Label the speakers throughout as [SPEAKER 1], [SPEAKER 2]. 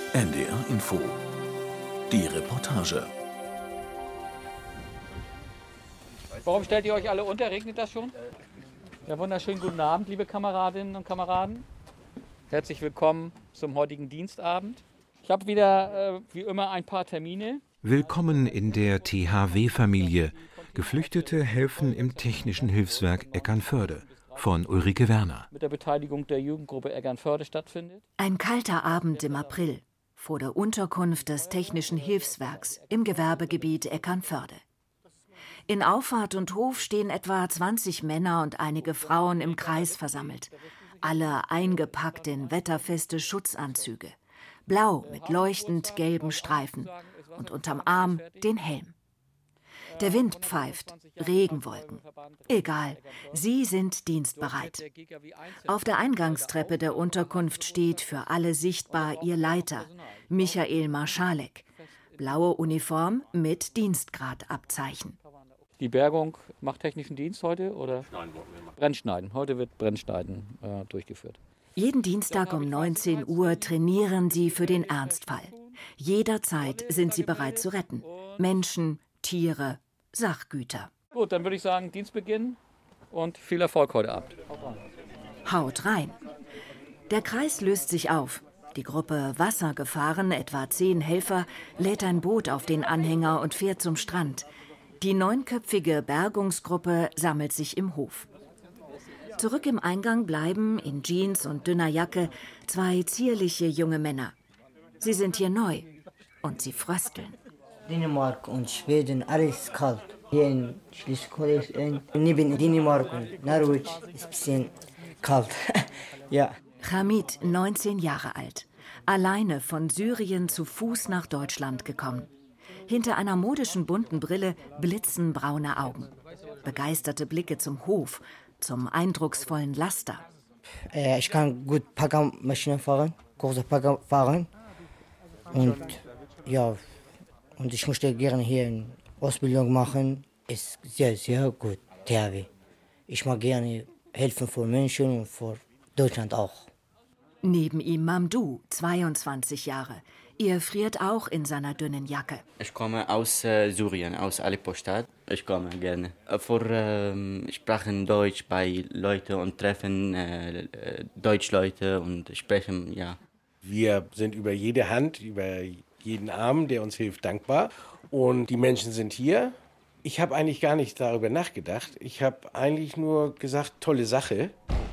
[SPEAKER 1] NDR Info. Die Reportage.
[SPEAKER 2] Warum stellt ihr euch alle unter? Regnet das schon? Ja, wunderschönen guten Abend, liebe Kameradinnen und Kameraden. Herzlich willkommen zum heutigen Dienstabend. Ich habe wieder, wie immer, ein paar Termine.
[SPEAKER 3] Willkommen in der THW-Familie. Geflüchtete helfen im Technischen Hilfswerk Eckernförde von Ulrike Werner.
[SPEAKER 2] Mit der Beteiligung der Jugendgruppe Eckernförde stattfindet.
[SPEAKER 4] Ein kalter Abend im April vor der Unterkunft des Technischen Hilfswerks im Gewerbegebiet Eckernförde. In Auffahrt und Hof stehen etwa 20 Männer und einige Frauen im Kreis versammelt. Alle eingepackt in wetterfeste Schutzanzüge. Blau mit leuchtend gelben Streifen und unterm Arm den Helm. Der Wind pfeift, Regenwolken. Egal, sie sind dienstbereit. Auf der Eingangstreppe der Unterkunft steht für alle sichtbar ihr Leiter, Michael Marschalek. Blaue Uniform mit Dienstgradabzeichen.
[SPEAKER 2] Die Bergung macht technischen Dienst heute oder? Brennschneiden. Heute wird Brennschneiden durchgeführt.
[SPEAKER 4] Jeden Dienstag um 19 Uhr trainieren sie für den Ernstfall. Jederzeit sind sie bereit zu retten. Menschen, Tiere, Sachgüter.
[SPEAKER 2] Gut, dann würde ich sagen, Dienstbeginn und viel Erfolg heute Abend.
[SPEAKER 4] Haut rein. Der Kreis löst sich auf. Die Gruppe Wassergefahren, etwa 10 Helfer, lädt ein Boot auf den Anhänger und fährt zum Strand. Die 9-köpfige Bergungsgruppe sammelt sich im Hof. Zurück im Eingang bleiben, in Jeans und dünner Jacke, 2 zierliche junge Männer. Sie sind hier neu und sie frösteln.
[SPEAKER 5] Dänemark und Schweden, alles kalt. Hier in Schleswig-Holstein, neben Dänemark und Norwich ist ein bisschen kalt. Ja.
[SPEAKER 4] Hamid, 19 Jahre alt, alleine von Syrien zu Fuß nach Deutschland gekommen. Hinter einer modischen bunten Brille blitzen braune Augen. Begeisterte Blicke zum Hof, zum eindrucksvollen Laster.
[SPEAKER 5] Ich kann gut Baggermaschine fahren, große Bagger fahren. Und ja, und ich möchte gerne hier eine Ausbildung machen. Ist sehr, sehr gut, THW. Ich mag gerne helfen für Menschen und für Deutschland auch.
[SPEAKER 4] Neben ihm Mamdou, 22 Jahre. Er friert auch in seiner dünnen Jacke.
[SPEAKER 6] Ich komme aus Syrien, aus Aleppo-Stadt. Ich komme gerne. Für sprechen Deutsch bei Leuten und treffen Deutschleute und sprechen, ja.
[SPEAKER 7] Wir sind über jede Hand, über jeden Arm, der uns hilft, dankbar. Und die Menschen sind hier. Ich habe eigentlich gar nicht darüber nachgedacht. Ich habe eigentlich nur gesagt, tolle Sache.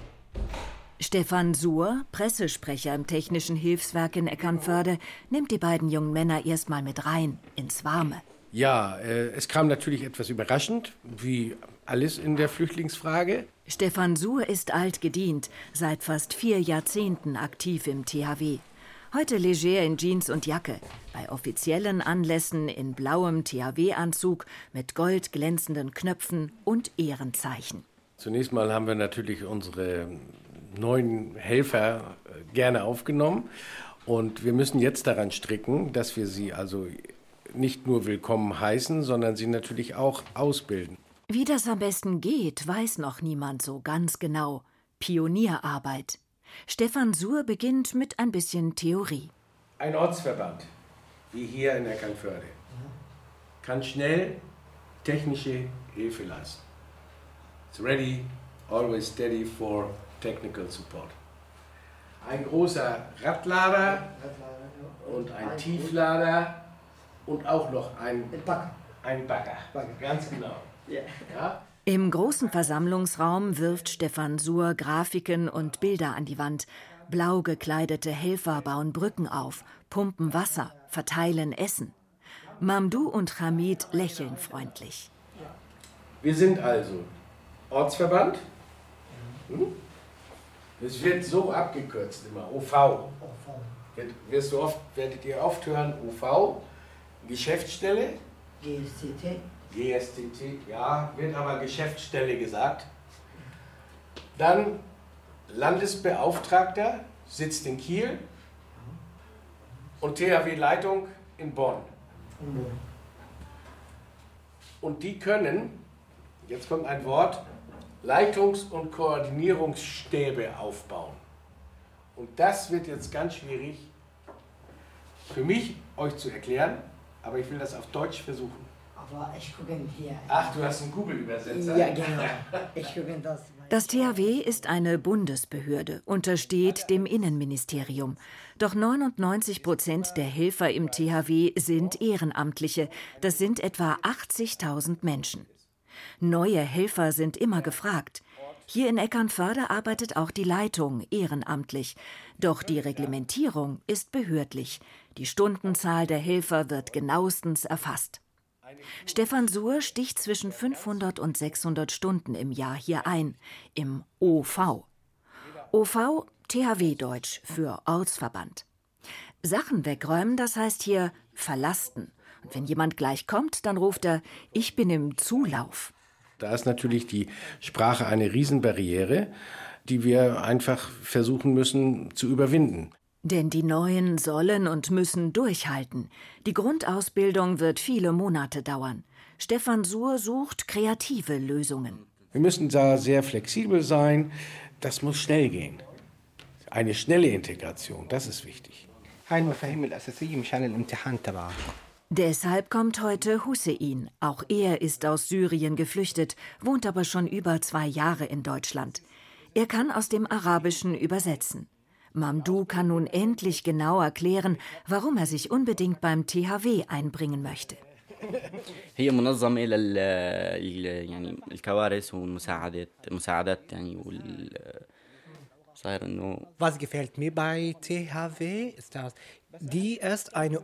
[SPEAKER 4] Stefan Suhr, Pressesprecher im Technischen Hilfswerk in Eckernförde, nimmt die beiden jungen Männer erstmal mit rein, ins Warme.
[SPEAKER 7] Ja, es kam natürlich etwas überraschend, wie alles in der Flüchtlingsfrage.
[SPEAKER 4] Stefan Suhr ist alt gedient, seit fast 4 Jahrzehnten aktiv im THW. Heute leger in Jeans und Jacke, bei offiziellen Anlässen in blauem THW-Anzug mit goldglänzenden Knöpfen und Ehrenzeichen.
[SPEAKER 7] Zunächst mal haben wir natürlich unsere neuen Helfer gerne aufgenommen und wir müssen jetzt daran stricken, dass wir sie also nicht nur willkommen heißen, sondern sie natürlich auch ausbilden.
[SPEAKER 4] Wie das am besten geht, weiß noch niemand so ganz genau. Pionierarbeit. Stefan Suhr beginnt mit ein bisschen Theorie.
[SPEAKER 7] Ein Ortsverband, wie hier in Eckernförde, kann schnell technische Hilfe leisten. It's ready, always steady for technical support. Ein großer Radlader und ein Tieflader und auch noch ein Bagger. Ganz genau. Ja?
[SPEAKER 4] Im großen Versammlungsraum wirft Stefan Suhr Grafiken und Bilder an die Wand. Blau gekleidete Helfer bauen Brücken auf, pumpen Wasser, verteilen Essen. Mamdou und Hamid lächeln freundlich.
[SPEAKER 7] Wir sind also Ortsverband. Es wird so abgekürzt immer, OV. Werdet ihr oft hören, OV, Geschäftsstelle. GSTT, ja, wird aber Geschäftsstelle gesagt. Dann Landesbeauftragter, sitzt in Kiel und THW-Leitung in Bonn. Und die können, jetzt kommt ein Wort, Leitungs- und Koordinierungsstäbe aufbauen. Und das wird jetzt ganz schwierig, für mich, euch zu erklären, aber ich will das auf Deutsch versuchen.
[SPEAKER 5] Aber ich gucke hier.
[SPEAKER 7] Ach, du hast einen Google-Übersetzer?
[SPEAKER 5] Ja, genau. Ich gucke das.
[SPEAKER 4] Das THW ist eine Bundesbehörde, untersteht dem Innenministerium. Doch 99% der Helfer im THW sind Ehrenamtliche. Das sind etwa 80.000 Menschen. Neue Helfer sind immer gefragt. Hier in Eckernförde arbeitet auch die Leitung ehrenamtlich. Doch die Reglementierung ist behördlich. Die Stundenzahl der Helfer wird genauestens erfasst. Stefan Suhr sticht zwischen 500 und 600 Stunden im Jahr hier ein, im OV. OV, THW-Deutsch für Ortsverband. Sachen wegräumen, das heißt hier verlasten. Und wenn jemand gleich kommt, dann ruft er, ich bin im Zulauf.
[SPEAKER 7] Da ist natürlich die Sprache eine Riesenbarriere, die wir einfach versuchen müssen zu überwinden.
[SPEAKER 4] Denn die Neuen sollen und müssen durchhalten. Die Grundausbildung wird viele Monate dauern. Stefan Suhr sucht kreative Lösungen.
[SPEAKER 7] Wir müssen da sehr flexibel sein. Das muss schnell gehen. Eine schnelle Integration, das ist wichtig.
[SPEAKER 4] Deshalb kommt heute Hussein. Auch er ist aus Syrien geflüchtet, wohnt aber schon über 2 Jahre in Deutschland. Er kann aus dem Arabischen übersetzen. Mamdou kann nun endlich genau erklären, warum er sich unbedingt beim THW einbringen möchte.
[SPEAKER 6] هي منظمة يعني الكوارث والمساعدات يعني صاير إنه.
[SPEAKER 8] Was gefällt mir bei THW ist das, die ist eine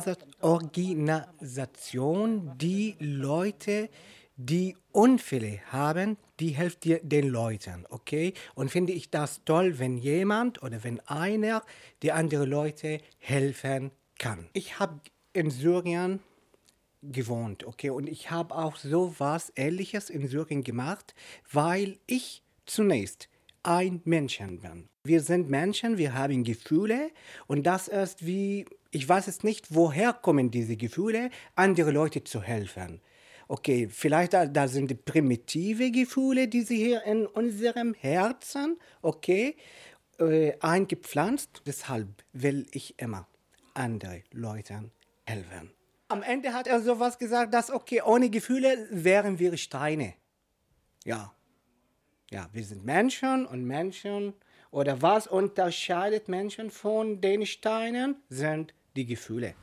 [SPEAKER 8] Organisation, die Leute, die Unfälle haben, die hilft den Leuten, okay? Und finde ich das toll, wenn jemand oder wenn einer die andere Leute helfen kann. Ich habe in Syrien gewohnt, okay? Und ich habe auch so was Ähnliches in Syrien gemacht, weil ich zunächst ein Menschen bin. Wir sind Menschen, wir haben Gefühle und das ist wie, ich weiß es nicht, woher kommen diese Gefühle, andere Leute zu helfen. Okay, vielleicht da sind primitive Gefühle, die sie hier in unserem Herzen, okay, eingepflanzt. Deshalb will ich immer andere Leuten helfen. Am Ende hat er sowas gesagt, dass, okay, ohne Gefühle wären wir Steine. Ja, wir sind Menschen und Menschen, oder was unterscheidet Menschen von den Steinen, sind die Gefühle.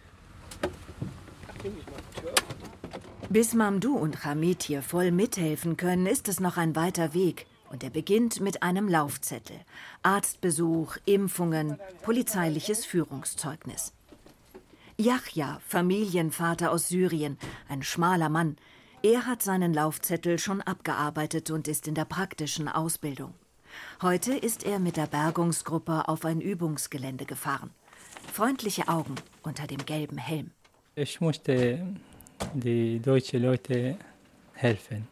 [SPEAKER 4] Bis Mamdou und Hamid hier voll mithelfen können, ist es noch ein weiter Weg. Und er beginnt mit einem Laufzettel. Arztbesuch, Impfungen, polizeiliches Führungszeugnis. Yahya, Familienvater aus Syrien, ein schmaler Mann. Er hat seinen Laufzettel schon abgearbeitet und ist in der praktischen Ausbildung. Heute ist er mit der Bergungsgruppe auf ein Übungsgelände gefahren. Freundliche Augen unter dem gelben Helm.
[SPEAKER 9] Ich musste die deutschen Leute helfen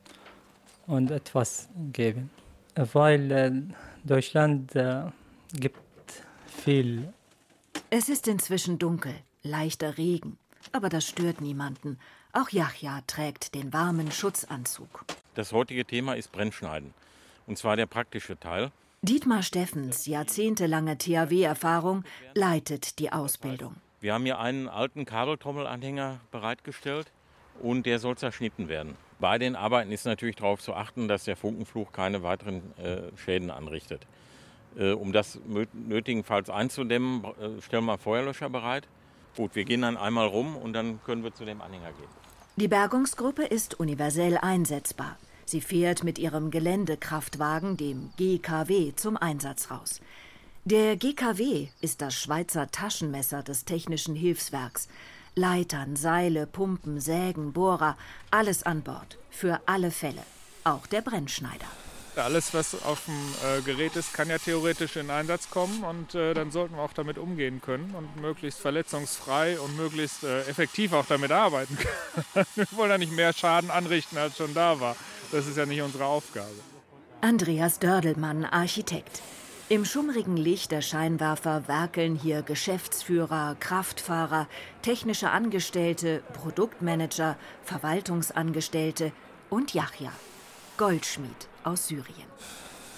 [SPEAKER 9] und etwas geben, weil Deutschland gibt viel.
[SPEAKER 4] Es ist inzwischen dunkel, leichter Regen, aber das stört niemanden. Auch Yahya trägt den warmen Schutzanzug.
[SPEAKER 10] Das heutige Thema ist Brennschneiden, und zwar der praktische Teil.
[SPEAKER 4] Dietmar Steffens, jahrzehntelange THW-Erfahrung, leitet die Ausbildung.
[SPEAKER 10] Wir haben hier einen alten Kabeltrommelanhänger bereitgestellt und der soll zerschnitten werden. Bei den Arbeiten ist natürlich darauf zu achten, dass der Funkenfluch keine weiteren Schäden anrichtet. Um das nötigenfalls einzudämmen, stellen wir Feuerlöscher bereit. Gut, wir gehen dann einmal rum und dann können wir zu dem Anhänger gehen.
[SPEAKER 4] Die Bergungsgruppe ist universell einsetzbar. Sie fährt mit ihrem Geländekraftwagen, dem GKW, zum Einsatz raus. Der GKW ist das Schweizer Taschenmesser des Technischen Hilfswerks. Leitern, Seile, Pumpen, Sägen, Bohrer, alles an Bord. Für alle Fälle. Auch der Brennschneider.
[SPEAKER 11] Alles, was auf dem Gerät ist, kann ja theoretisch in Einsatz kommen und dann sollten wir auch damit umgehen können und möglichst verletzungsfrei und möglichst effektiv auch damit arbeiten können. Wir wollen ja nicht mehr Schaden anrichten, als schon da war. Das ist ja nicht unsere Aufgabe.
[SPEAKER 4] Andreas Dördelmann, Architekt. Im schummrigen Licht der Scheinwerfer werkeln hier Geschäftsführer, Kraftfahrer, technische Angestellte, Produktmanager, Verwaltungsangestellte und Yahya, Goldschmied aus Syrien.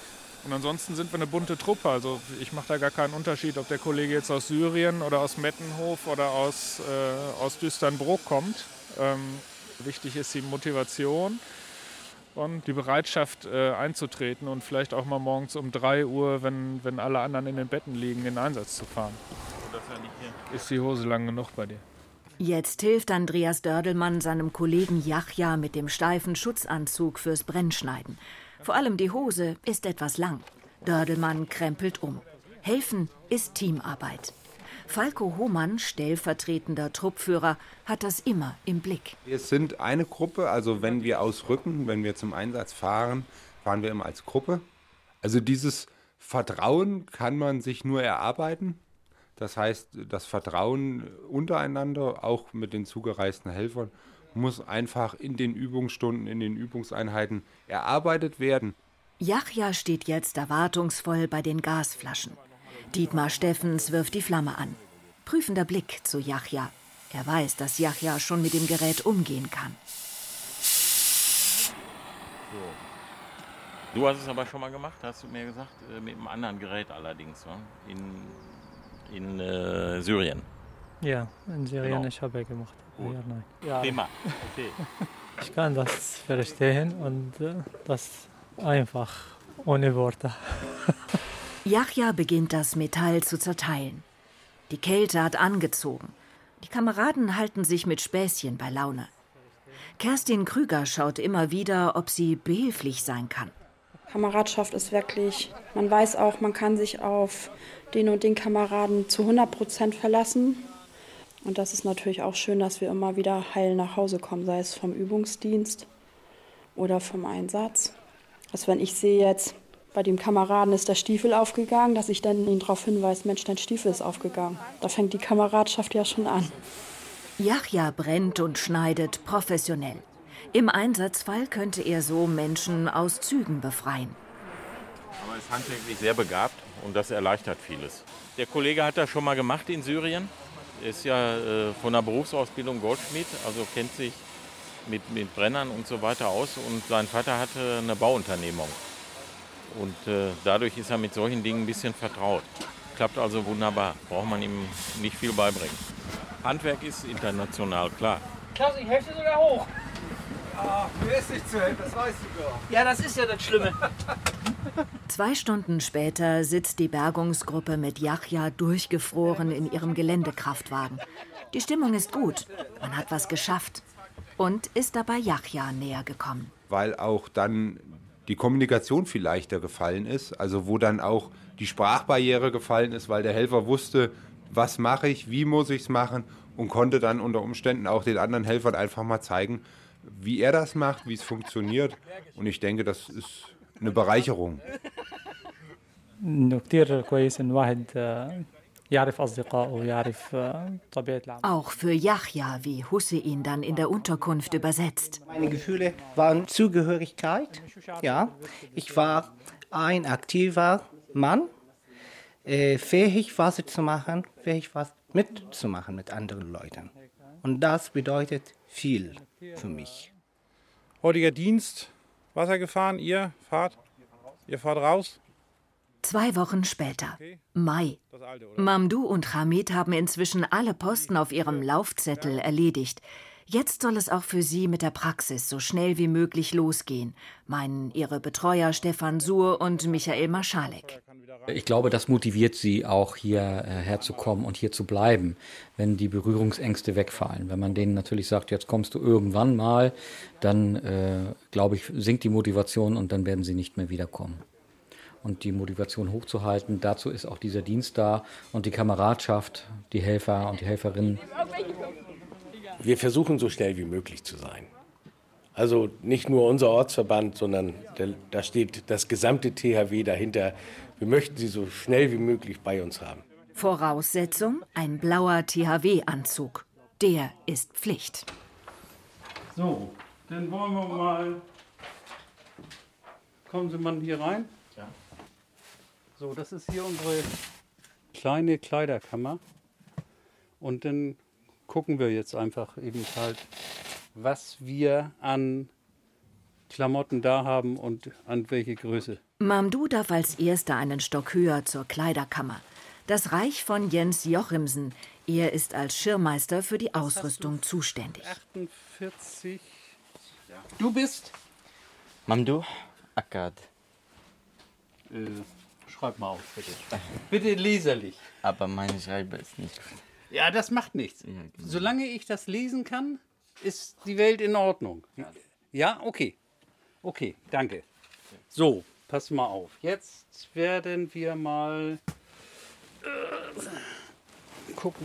[SPEAKER 11] Und ansonsten sind wir eine bunte Truppe. Also ich mache da gar keinen Unterschied, ob der Kollege jetzt aus Syrien oder aus Mettenhof oder aus Düsternbrook kommt. Wichtig ist die Motivation und die Bereitschaft einzutreten und vielleicht auch mal morgens um 3 Uhr, wenn alle anderen in den Betten liegen, in den Einsatz zu fahren. Ist die Hose lang genug bei dir?
[SPEAKER 4] Jetzt hilft Andreas Dördelmann seinem Kollegen Yahya mit dem steifen Schutzanzug fürs Brennschneiden. Vor allem die Hose ist etwas lang. Dördelmann krempelt um. Helfen ist Teamarbeit. Falko Hohmann, stellvertretender Truppführer, hat das immer im Blick.
[SPEAKER 12] Wir sind eine Gruppe, also wenn wir ausrücken, wenn wir zum Einsatz fahren, fahren wir immer als Gruppe. Also dieses Vertrauen kann man sich nur erarbeiten. Das heißt, das Vertrauen untereinander, auch mit den zugereisten Helfern, muss einfach in den Übungsstunden, in den Übungseinheiten erarbeitet werden.
[SPEAKER 4] Yahya steht jetzt erwartungsvoll bei den Gasflaschen. Dietmar Steffens wirft die Flamme an. Prüfender Blick zu Yahya. Er weiß, dass Yahya schon mit dem Gerät umgehen kann.
[SPEAKER 10] Du hast es aber schon mal gemacht, hast du mir gesagt, mit einem anderen Gerät allerdings, ne? In Syrien.
[SPEAKER 9] Ja, in Syrien,
[SPEAKER 10] Genau.
[SPEAKER 9] ich habe gemacht.
[SPEAKER 10] Gut.
[SPEAKER 9] Ja, nein. Ja,
[SPEAKER 10] Prima, okay.
[SPEAKER 9] ich kann das verstehen und das einfach ohne Worte.
[SPEAKER 4] Yahya beginnt das Metall zu zerteilen. Die Kälte hat angezogen. Die Kameraden halten sich mit Späßchen bei Laune. Kerstin Krüger schaut immer wieder, ob sie behilflich sein kann.
[SPEAKER 13] Kameradschaft ist wirklich, man weiß auch, man kann sich auf den und den Kameraden zu 100% verlassen. Und das ist natürlich auch schön, dass wir immer wieder heil nach Hause kommen, sei es vom Übungsdienst oder vom Einsatz. Also wenn ich sehe jetzt, bei dem Kameraden ist der Stiefel aufgegangen, dass ich dann ihn darauf hinweise, Mensch, dein Stiefel ist aufgegangen. Da fängt die Kameradschaft ja schon an.
[SPEAKER 4] Yahya brennt und schneidet professionell. Im Einsatzfall könnte er so Menschen aus Zügen befreien.
[SPEAKER 10] Aber er ist handwerklich sehr begabt und das erleichtert vieles. Der Kollege hat das schon mal gemacht in Syrien. Er ist ja von der Berufsausbildung Goldschmied, also kennt sich mit Brennern und so weiter aus. Und sein Vater hatte eine Bauunternehmung. Und dadurch ist er mit solchen Dingen ein bisschen vertraut. Klappt also wunderbar, braucht man ihm nicht viel beibringen. Handwerk ist international, klar.
[SPEAKER 14] Klaus, ich helfe dir sogar hoch.
[SPEAKER 15] Ja, mir ist nicht zu helfen, das weißt du doch.
[SPEAKER 14] Ja, das ist ja das Schlimme.
[SPEAKER 4] 2 Stunden später sitzt die Bergungsgruppe mit Yahya durchgefroren in ihrem Geländekraftwagen. Die Stimmung ist gut, man hat was geschafft und ist dabei Yahya näher gekommen.
[SPEAKER 12] Weil auch dann die Kommunikation viel leichter gefallen ist, also wo dann auch die Sprachbarriere gefallen ist, weil der Helfer wusste, was mache ich, wie muss ich es machen und konnte dann unter Umständen auch den anderen Helfern einfach mal zeigen, wie er das macht, wie es funktioniert. Und ich denke, das ist eine Bereicherung.
[SPEAKER 4] Auch für Yahya, wie Hussein dann in der Unterkunft übersetzt.
[SPEAKER 8] Meine Gefühle waren Zugehörigkeit. Ja, ich war ein aktiver Mann, fähig was zu machen, fähig was mitzumachen mit anderen Leuten. Und das bedeutet viel für mich.
[SPEAKER 16] Heutiger Dienst, Wasser gefahren, ihr fahrt raus?
[SPEAKER 4] 2 Wochen später, Mai. Mamdou und Hamid haben inzwischen alle Posten auf ihrem Laufzettel erledigt. Jetzt soll es auch für sie mit der Praxis so schnell wie möglich losgehen, meinen ihre Betreuer Stefan Suhr und Michael Marschalek.
[SPEAKER 17] Ich glaube, das motiviert sie auch hierher zu kommen und hier zu bleiben, wenn die Berührungsängste wegfallen. Wenn man denen natürlich sagt, jetzt kommst du irgendwann mal, dann glaube ich, sinkt die Motivation und dann werden sie nicht mehr wiederkommen. Und die Motivation hochzuhalten, dazu ist auch dieser Dienst da und die Kameradschaft, die Helfer und die Helferinnen.
[SPEAKER 7] Wir versuchen so schnell wie möglich zu sein. Also nicht nur unser Ortsverband, sondern da steht das gesamte THW dahinter. Wir möchten sie so schnell wie möglich bei uns haben.
[SPEAKER 4] Voraussetzung: ein blauer THW-Anzug. Der ist Pflicht.
[SPEAKER 16] So, dann wollen wir mal. Kommen Sie mal hier rein.
[SPEAKER 10] Ja.
[SPEAKER 16] So, das ist hier unsere kleine Kleiderkammer. Und dann gucken wir jetzt einfach eben halt, was wir an Klamotten da haben und an welche Größe.
[SPEAKER 4] Mamdou darf als Erster einen Stock höher zur Kleiderkammer. Das Reich von Jens Jochimsen. Er ist als Schirmmeister für die Ausrüstung zuständig.
[SPEAKER 16] 48. Du bist?
[SPEAKER 6] Mamdou Akkad.
[SPEAKER 16] Schreib mal auf, bitte. Bitte leserlich.
[SPEAKER 6] Aber meine Schreibe ist nicht gut.
[SPEAKER 16] Ja, das macht nichts.
[SPEAKER 6] Ja, genau.
[SPEAKER 16] Solange ich das lesen kann, ist die Welt in Ordnung. Ja, okay. Okay, danke. So, pass mal auf. Jetzt werden wir mal gucken.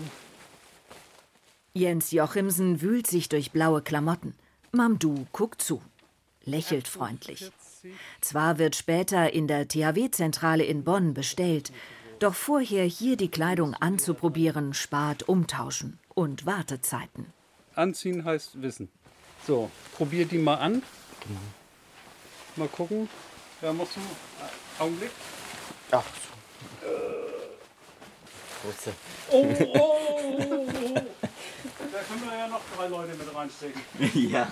[SPEAKER 4] Jens Jochimsen wühlt sich durch blaue Klamotten. Mamdou guckt zu, lächelt freundlich. Zwar wird später in der THW-Zentrale in Bonn bestellt, doch vorher hier die Kleidung anzuprobieren, spart Umtauschen und Wartezeiten.
[SPEAKER 16] Anziehen heißt wissen. So, probier die mal an. Mal gucken. Da musst du... Augenblick.
[SPEAKER 6] Ach
[SPEAKER 16] so. Oh. Da können wir ja noch 3 Leute mit reinstecken.
[SPEAKER 6] Ja.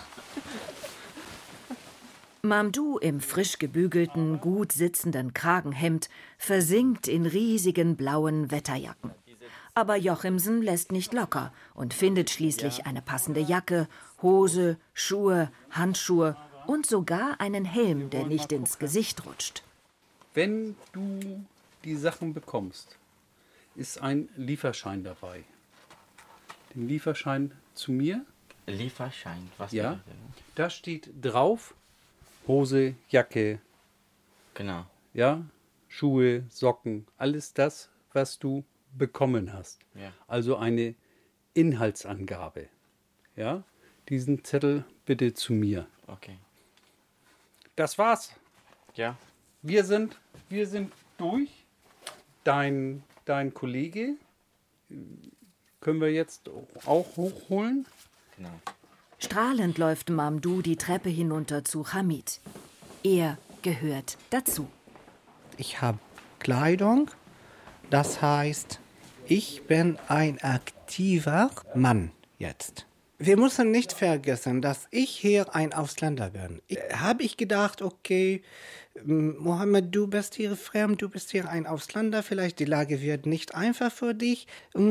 [SPEAKER 4] Mamdou im frisch gebügelten, gut sitzenden Kragenhemd versinkt in riesigen blauen Wetterjacken. Aber Jochimsen lässt nicht locker und findet schließlich eine passende Jacke, Hose, Schuhe, Handschuhe und sogar einen Helm, der nicht ins Gesicht rutscht.
[SPEAKER 16] Wenn du die Sachen bekommst, ist ein Lieferschein dabei. Den Lieferschein zu mir.
[SPEAKER 6] Lieferschein? Was?
[SPEAKER 16] Ja, da steht drauf Hose, Jacke.
[SPEAKER 6] Genau.
[SPEAKER 16] Ja, Schuhe, Socken, alles das, was du bekommen hast.
[SPEAKER 6] Ja.
[SPEAKER 16] Also eine Inhaltsangabe. Ja, diesen Zettel bitte zu mir.
[SPEAKER 6] Okay.
[SPEAKER 16] Das war's.
[SPEAKER 6] Ja.
[SPEAKER 16] Wir sind durch. Dein Kollege können wir jetzt auch hochholen.
[SPEAKER 6] Genau.
[SPEAKER 4] Strahlend läuft Mamdou die Treppe hinunter zu Hamid. Er gehört dazu.
[SPEAKER 8] Ich habe Kleidung, das heißt, ich bin ein aktiver Mann jetzt. Wir müssen nicht vergessen, dass ich hier ein Ausländer bin. Habe ich gedacht, okay, Mohammed, du bist hier fremd, du bist hier ein Ausländer, vielleicht die Lage wird nicht einfach für dich.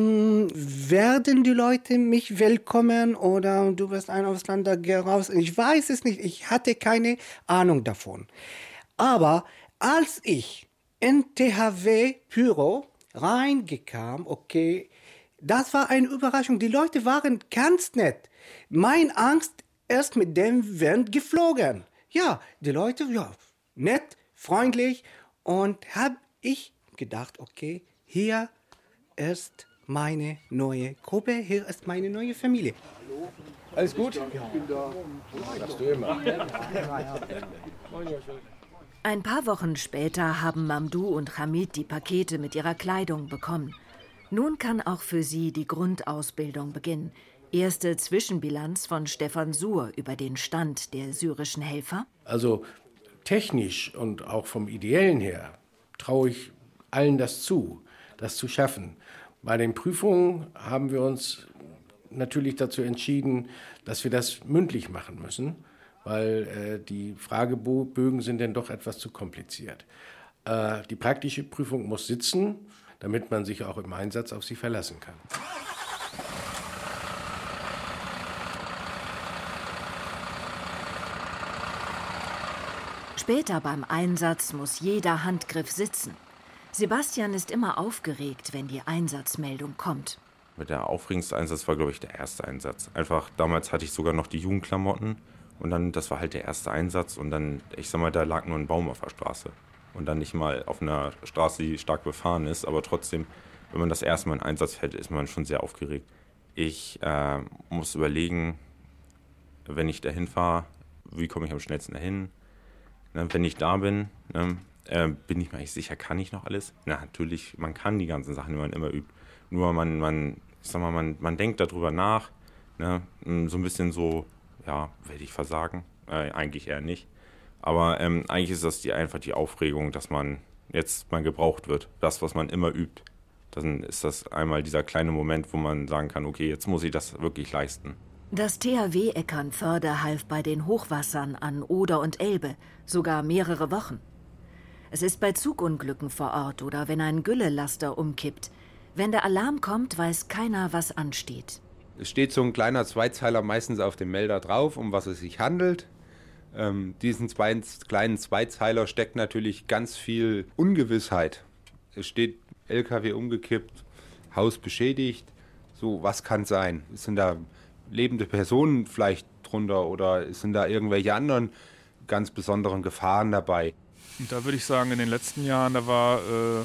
[SPEAKER 8] Werden die Leute mich willkommen oder du bist ein Ausländer, geh raus? Ich weiß es nicht, ich hatte keine Ahnung davon. Aber als ich in THW-Büro reingekam, okay, das war eine Überraschung. Die Leute waren ganz nett. Meine Angst ist mit dem Wind geflogen. Ja, die Leute, ja, nett, freundlich. Und habe ich gedacht, okay, hier ist meine neue Gruppe, hier ist meine neue Familie.
[SPEAKER 7] Alles gut?
[SPEAKER 8] Ja.
[SPEAKER 7] Ich bin da. Sagst du immer.
[SPEAKER 4] Ein paar Wochen später haben Mamdou und Hamid die Pakete mit ihrer Kleidung bekommen. Nun kann auch für sie die Grundausbildung beginnen. Erste Zwischenbilanz von Stefan Suhr über den Stand der syrischen Helfer.
[SPEAKER 7] Also technisch und auch vom Ideellen her traue ich allen das zu, das zu schaffen. Bei den Prüfungen haben wir uns natürlich dazu entschieden, dass wir das mündlich machen müssen, weil die Fragebögen sind dann doch etwas zu kompliziert. Die praktische Prüfung muss sitzen, damit man sich auch im Einsatz auf sie verlassen kann.
[SPEAKER 4] Später beim Einsatz muss jeder Handgriff sitzen. Sebastian ist immer aufgeregt, wenn die Einsatzmeldung kommt.
[SPEAKER 18] Mit der aufregendste Einsatz war, glaube ich, der erste Einsatz. Einfach, damals hatte ich sogar noch die Jugendklamotten und dann, das war halt der erste Einsatz und dann, ich sag mal, da lag nur ein Baum auf der Straße. Und dann nicht mal auf einer Straße, die stark befahren ist, aber trotzdem, wenn man das erste Mal in Einsatz fährt, ist man schon sehr aufgeregt. Ich muss überlegen, wenn ich dahin fahre, wie komme ich am schnellsten dahin? Ne, wenn ich da bin, bin ich mir eigentlich sicher, kann ich noch alles? Na, natürlich, man kann die ganzen Sachen, die man immer übt. Nur man denkt darüber nach, ne? So ein bisschen so, ja, werde ich versagen? Eigentlich eher nicht. Aber eigentlich ist das einfach die Aufregung, dass man jetzt mal gebraucht wird. Das, was man immer übt. Dann ist das einmal dieser kleine Moment, wo man sagen kann, okay, jetzt muss ich das wirklich leisten.
[SPEAKER 4] Das THW Eckernförde half bei den Hochwassern an Oder und Elbe, sogar mehrere Wochen. Es ist bei Zugunglücken vor Ort oder wenn ein Güllelaster umkippt. Wenn der Alarm kommt, weiß keiner, was ansteht.
[SPEAKER 12] Es steht so ein kleiner Zweizeiler meistens auf dem Melder drauf, um was es sich handelt. Diesen kleinen Zweizeiler steckt natürlich ganz viel Ungewissheit. Es steht LKW umgekippt, Haus beschädigt. So, was kann sein? Sind da lebende Personen vielleicht drunter oder sind da irgendwelche anderen ganz besonderen Gefahren dabei?
[SPEAKER 11] Und da würde ich sagen, in den letzten Jahren, da war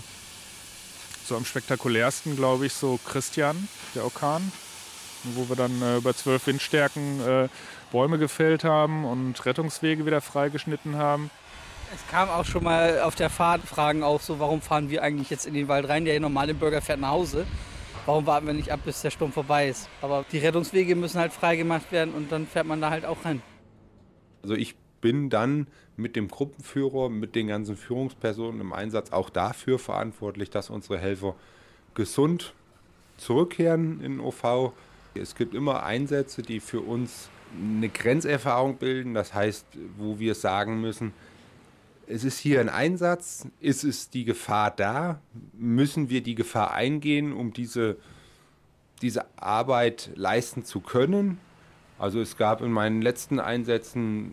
[SPEAKER 11] so am spektakulärsten, glaube ich, so Christian, der Orkan, wo wir dann über 12 Windstärken Bäume gefällt haben und Rettungswege wieder freigeschnitten haben.
[SPEAKER 14] Es kam auch schon mal auf der Fahrt Fragen auf, so warum fahren wir eigentlich jetzt in den Wald rein? Der normale Bürger fährt nach Hause. Warum warten wir nicht ab, bis der Sturm vorbei ist? Aber die Rettungswege müssen halt freigemacht werden und dann fährt man da halt auch rein.
[SPEAKER 12] Also ich bin dann mit dem Gruppenführer, mit den ganzen Führungspersonen im Einsatz auch dafür verantwortlich, dass unsere Helfer gesund zurückkehren in OV. Es gibt immer Einsätze, die für uns eine Grenzerfahrung bilden. Das heißt, wo wir sagen müssen, es ist hier ein Einsatz, ist die Gefahr da? Müssen wir die Gefahr eingehen, um diese Arbeit leisten zu können? Also es gab in meinen letzten Einsätzen,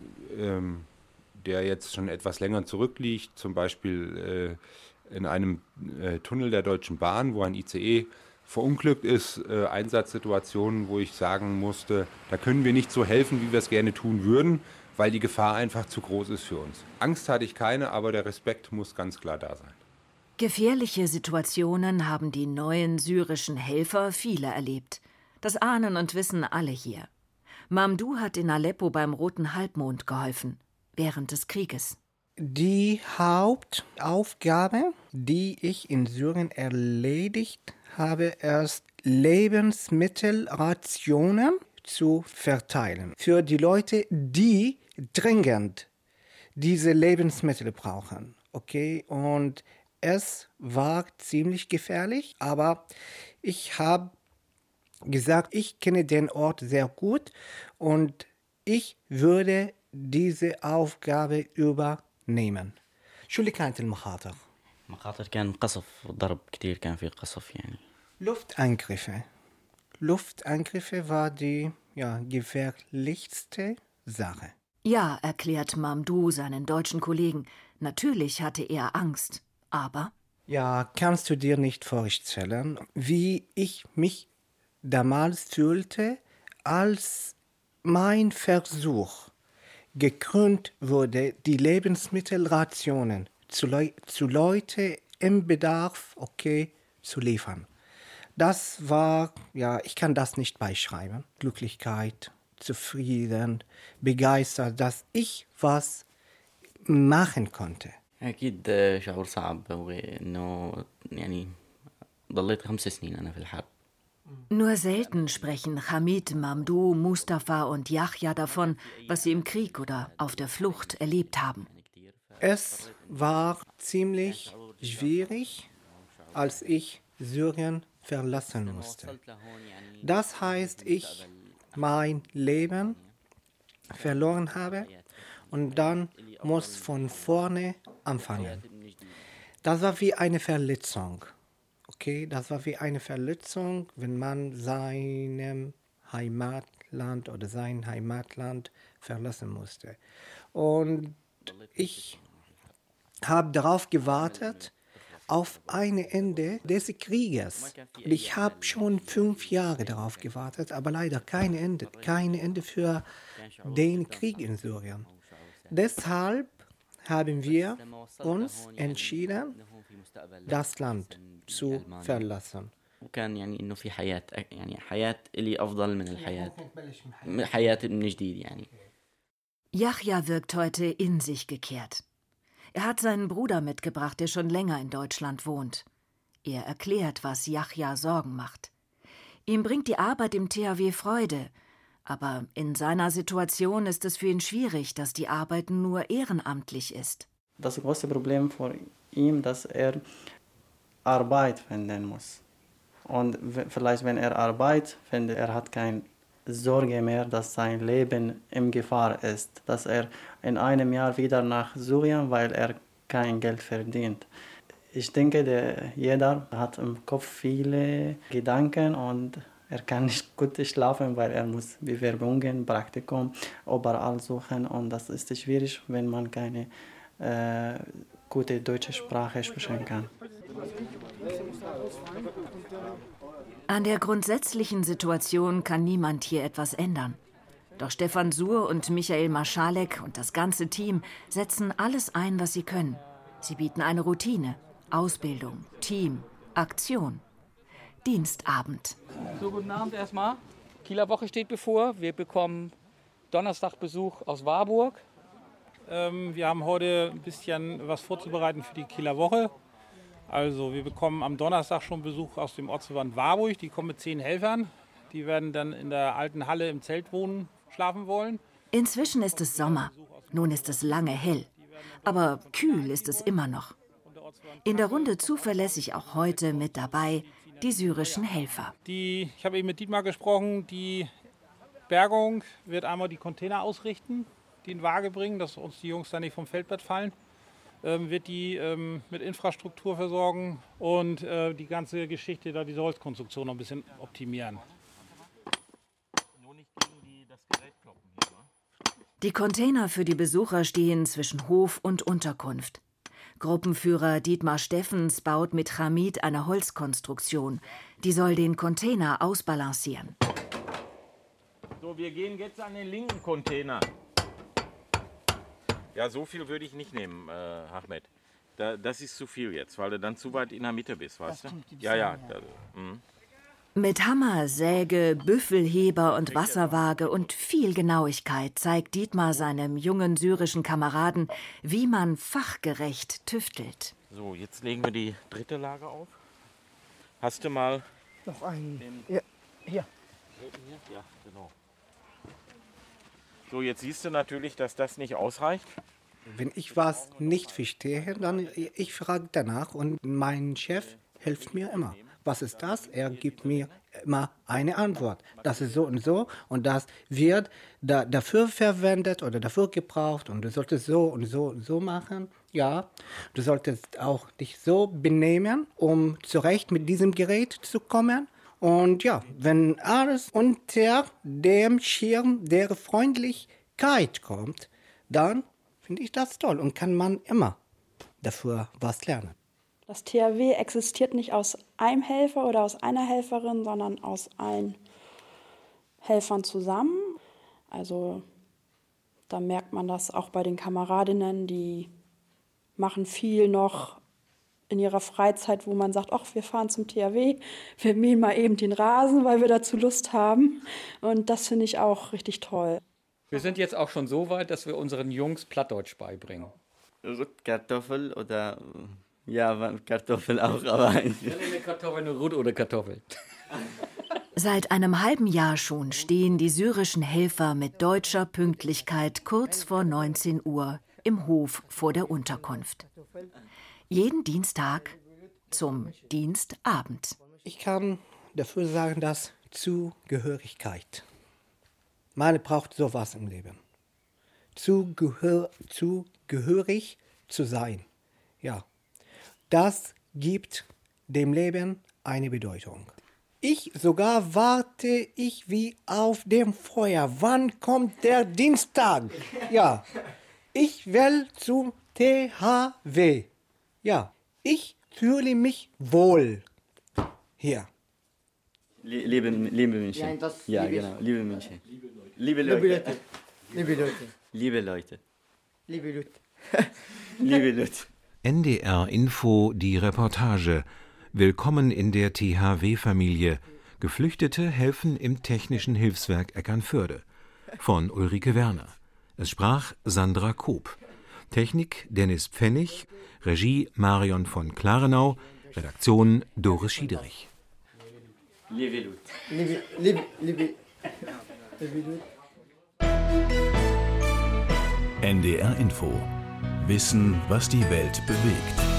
[SPEAKER 12] der jetzt schon etwas länger zurückliegt, zum Beispiel in einem Tunnel der Deutschen Bahn, wo ein ICE verunglückt ist, Einsatzsituationen, wo ich sagen musste, da können wir nicht so helfen, wie wir es gerne tun würden, weil die Gefahr einfach zu groß ist für uns. Angst hatte ich keine, aber der Respekt muss ganz klar da sein.
[SPEAKER 4] Gefährliche Situationen haben die neuen syrischen Helfer viele erlebt. Das ahnen und wissen alle hier. Mamdouh hat in Aleppo beim Roten Halbmond geholfen, während des Krieges.
[SPEAKER 8] Die Hauptaufgabe, die ich in Syrien erledigt habe, ist Lebensmittelrationen zu verteilen. Für die Leute, die dringend diese Lebensmittel brauchen. Okay, und es war ziemlich gefährlich, aber ich habe gesagt, ich kenne den Ort sehr gut und ich würde diese Aufgabe übernehmen. شو اللي كانت المخاطر؟
[SPEAKER 6] مخاطر كان قصف ضرب كتير كان في قصف يعني.
[SPEAKER 8] Luftangriffe war die gefährlichste Sache.
[SPEAKER 4] Ja, erklärt Mamdouh seinen deutschen Kollegen. Natürlich hatte er Angst, aber...
[SPEAKER 8] Ja, kannst du dir nicht vorstellen, wie ich mich damals fühlte, als mein Versuch gekrönt wurde, die Lebensmittelrationen zu Leuten im Bedarf zu liefern. Das war, ich kann das nicht beschreiben. Glücklichkeit, zufrieden, begeistert, dass ich was machen konnte.
[SPEAKER 6] أكيد شعور صعب إنه يعني ضليت 5 سنين أنا في الحرب.
[SPEAKER 4] Nur selten sprechen Hamid, Mamdouh, Mustafa und Yahya davon, was sie im Krieg oder auf der Flucht erlebt haben.
[SPEAKER 8] Es war ziemlich schwierig, als ich Syrien verlassen musste. Das heißt, ich mein Leben verloren habe und dann muss von vorne anfangen. Das war wie eine Verletzung. Okay, das war wie eine Verletzung, wenn man sein Heimatland verlassen musste. Und ich habe darauf gewartet, auf ein Ende des Krieges. Und ich habe schon 5 Jahre darauf gewartet, aber leider kein Ende für den Krieg in Syrien. Deshalb haben wir uns entschieden, das Land zu verlassen.
[SPEAKER 6] وكان يعني إنه في حياة يعني حياة اللي أفضل من الحياة حياة من جديد يعني.
[SPEAKER 4] Yahya wirkt heute in sich gekehrt. Er hat seinen Bruder mitgebracht, der schon länger in Deutschland wohnt. Er erklärt, was Yahya Sorgen macht. Ihm bringt die Arbeit im THW Freude, aber in seiner Situation ist es für ihn schwierig, dass die Arbeit nur ehrenamtlich ist.
[SPEAKER 19] Das große Problem für ihn, dass er Arbeit finden muss. Und vielleicht, wenn er Arbeit findet, er hat kein Sorge mehr, dass sein Leben in Gefahr ist, dass er in einem Jahr wieder nach Syrien, weil er kein Geld verdient. Ich denke, jeder hat im Kopf viele Gedanken und er kann nicht gut schlafen, weil er muss Bewerbungen, Praktikum überall suchen und das ist schwierig, wenn man keine gute deutsche Sprache sprechen kann.
[SPEAKER 4] An der grundsätzlichen Situation kann niemand hier etwas ändern. Doch Stefan Suhr und Michael Marschalek und das ganze Team setzen alles ein, was sie können. Sie bieten eine Routine, Ausbildung, Team, Aktion. Dienstabend.
[SPEAKER 2] So, guten Abend erstmal. Kieler Woche steht bevor. Wir bekommen Donnerstag Besuch aus Warburg.
[SPEAKER 20] Wir haben heute ein bisschen was vorzubereiten für die Kieler Woche. Also wir bekommen am Donnerstag schon Besuch aus dem Ortsverband Warburg. Die kommen mit 10 Helfern. Die werden dann in der alten Halle im Zelt wohnen, schlafen wollen.
[SPEAKER 4] Inzwischen ist es Sommer. Nun ist es lange hell. Aber kühl ist es immer noch. In der Runde zuverlässig auch heute mit dabei die syrischen Helfer.
[SPEAKER 20] Ich habe eben mit Dietmar gesprochen. Die Bergung wird einmal die Container ausrichten, die in Waage bringen, dass uns die Jungs da nicht vom Feldbett fallen. Wird die mit Infrastruktur versorgen und die ganze Geschichte, da diese Holzkonstruktion noch ein bisschen optimieren.
[SPEAKER 10] Nur nicht gegen das Gerät kloppen hier, ne?
[SPEAKER 4] Die Container für die Besucher stehen zwischen Hof und Unterkunft. Gruppenführer Dietmar Steffens baut mit Hamid eine Holzkonstruktion. Die soll den Container ausbalancieren.
[SPEAKER 10] So, wir gehen jetzt an den linken Container. Ja, so viel würde ich nicht nehmen, Ahmed. Das ist zu viel jetzt, weil du dann zu weit in der Mitte bist, weißt du? Ja.
[SPEAKER 4] Mit Hammer, Säge, Büffelheber und Wasserwaage und viel Genauigkeit zeigt Dietmar seinem jungen syrischen Kameraden, wie man fachgerecht tüftelt.
[SPEAKER 10] So, jetzt legen wir die dritte Lage auf. Hast du mal...
[SPEAKER 8] Noch einen. Ja, hier.
[SPEAKER 10] Ja, genau. So, jetzt siehst du natürlich, dass das nicht ausreicht.
[SPEAKER 8] Wenn ich was nicht verstehe, dann ich frage danach und mein Chef hilft mir immer. Was ist das? Er gibt mir immer eine Antwort. Das ist so und das wird dafür verwendet oder dafür gebraucht und du solltest so und so machen. Ja, du solltest auch dich so benehmen, um zurecht mit diesem Gerät zu kommen. Und ja, wenn alles unter dem Schirm der Freundlichkeit kommt, dann finde ich das toll und kann man immer dafür was lernen.
[SPEAKER 13] Das THW existiert nicht aus einem Helfer oder aus einer Helferin, sondern aus allen Helfern zusammen. Also da merkt man das auch bei den Kameradinnen, die machen viel noch in ihrer Freizeit, wo man sagt, ach, wir fahren zum THW, wir mähen mal eben den Rasen, weil wir dazu Lust haben. Und das finde ich auch richtig toll.
[SPEAKER 2] Wir sind jetzt auch schon so weit, dass wir unseren Jungs Plattdeutsch beibringen.
[SPEAKER 6] Kartoffel oder... Ja, Kartoffel auch, aber...
[SPEAKER 2] Eine Kartoffel, eine Rot oder Kartoffel.
[SPEAKER 4] Seit einem halben Jahr schon stehen die syrischen Helfer mit deutscher Pünktlichkeit kurz vor 19 Uhr im Hof vor der Unterkunft. Jeden Dienstag zum Dienstabend.
[SPEAKER 8] Ich kann dafür sagen, dass Zugehörigkeit. Man braucht sowas im Leben. Zugehörig zu sein. Ja. Das gibt dem Leben eine Bedeutung. Ich sogar warte wie auf dem Feuer. Wann kommt der Dienstag? Ja, ich will zum THW. Ja, ich fühle mich wohl hier.
[SPEAKER 6] Liebe München. Ja, genau. Liebe München. Liebe Leute.
[SPEAKER 5] Liebe Leute.
[SPEAKER 6] Liebe Leute.
[SPEAKER 5] Liebe Leute.
[SPEAKER 6] Liebe Leute.
[SPEAKER 3] NDR Info die Reportage. Willkommen in der THW-Familie. Geflüchtete helfen im Technischen Hilfswerk Eckernförde. Von Ulrike Werner. Es sprach Sandra Koop. Technik Dennis Pfennig. Regie Marion von Klarenau. Redaktion Doris Schiederich.
[SPEAKER 6] Liebe Leute.
[SPEAKER 5] Liebe Leute.
[SPEAKER 1] NDR Info. Wissen, was die Welt bewegt.